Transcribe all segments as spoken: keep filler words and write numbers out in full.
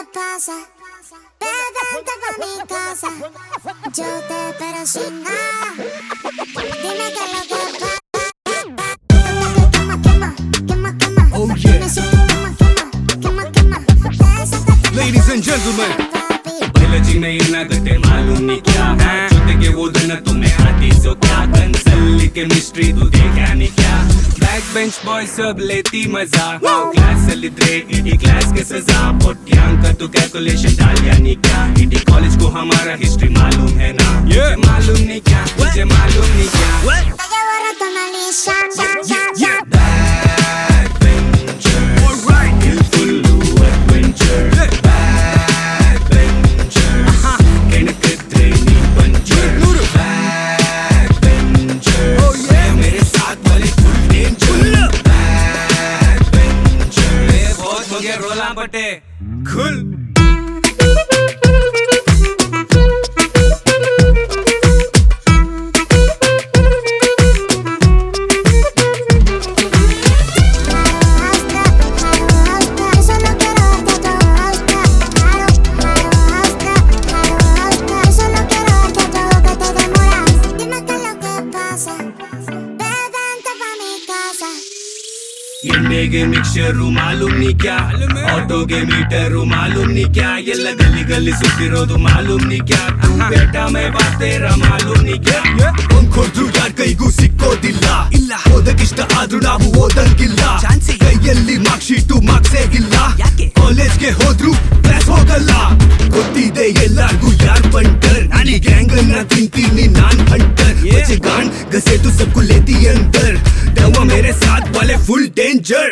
pasa? Vente pa' mi casa, yo te espero sin nada. Dime qué es lo que pasa. Quema, quema, quema, quema. Oh yeah. Dime si tú quema, quema, quema, quema. Ladies and gentlemen, जी में ये ना करते मालूम नहीं क्या है छुट्टे के वो दिन तुम्हें आती सो क्या कंसल्ली के मिस्ट्री तू देखा नहीं क्या बैक बेंच बॉय सब लेती मजा क्लास सेलिब्रेट ईडी क्लास के सजा पोटियांग का तू कैलकुलेशन डाल या नहीं क्या ईडी कॉलेज को हमारा हिस्ट्री मालूम है ना मुझे मालूम नहीं क्या मुझे मालूम नहीं क्या रोला बटे खुल के मिक्सचर मालूम नहीं क्या ऑटो के मीटर मालूम नहीं क्या ये गली गली सुತ್ತಿರೋದು मालूम नहीं क्या तू बेटा मैं बात तेरा मालूम नहीं क्या ಒಂದ್ಕೊಡ್ರು ಯಾರ್ ಕೈಗೂ ಸಿಕ್ಕೋದಿಲ್ಲ ಇಲ್ಲ ಓದಕ್ಕಿಷ್ಟ ಆದ್ರೂ ನಾವು ಓದಂಗಿಲ್ಲ ಕೈಯಲ್ಲಿ ಮಾರ್ಕ್ ಶೀಟು ಮಾರ್ಕ್ಸೇ ಇಲ್ಲ ಕಾಲೇಜ್ಗೆ ಹೋದ್ರು ಕ್ಲಾಸ್ ಹೋಗಲ್ಲ ಗೊತ್ತಿದೆ ಎಲ್ಲಾರ್ಗೂ ಯಾರ್ ಬಂಟರ್ ಈ ಗ್ಯಾಂಗ್ ಅನ್ನ ತಿಂತೀನಿ ನಾನ್ ಹಂಟರ್ बच्चे गान घसे तो सबको लेती अंदर दवा मेरे साथ वाले फुल डेंजर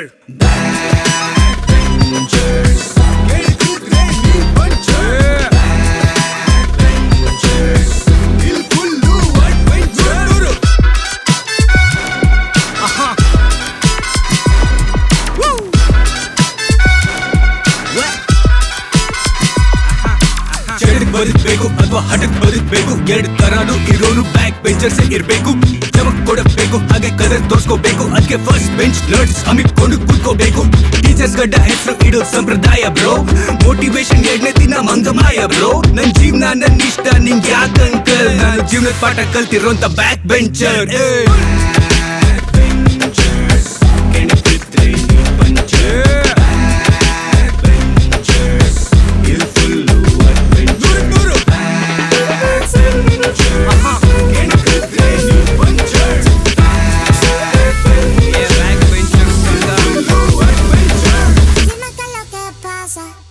ಬದುಕಬೇಕು ಅಥವಾ ಹಠಕ್ ಬದುಕಬೇಕು ಎರಡು ತರಾನು ಇರೋನು ಬ್ಯಾಕ್ ಬೆಂಚರ್ ಸೆ ಇರಬೇಕು ಚಮಕ್ ಕೊಡಬೇಕು ಹಾಗೆ ಕಲರ್ ತೋರ್ಸ್ಕೋಬೇಕು ಅದಕ್ಕೆ ಫಸ್ಟ್ ಬೆಂಚ್ ನರ್ಡ್ಸ್ ಹಮ್ಮಿಕೊಂಡು ಕೂತ್ಕೋಬೇಕು ಟೀಚರ್ಸ್ ಗಡ್ಡ ಹೆಸರು ಇಡೋ ಸಂಪ್ರದಾಯ ಬ್ರೋ ಮೋಟಿವೇಶನ್ ಎರಡನೇ ದಿನ ಮಂಗಮಾಯ ಬ್ರೋ ನನ್ ಜೀವನ ನನ್ ಇಷ್ಟ ನಿಂಗೆ ಯಾಕಂಕಲ್ ನಾನು ಜೀವನದ ಪಾಠ ಕಲ್ತಿರೋಂತ ಬ್ಯಾಕ್ ಬೆಂಚರ್ Pasa.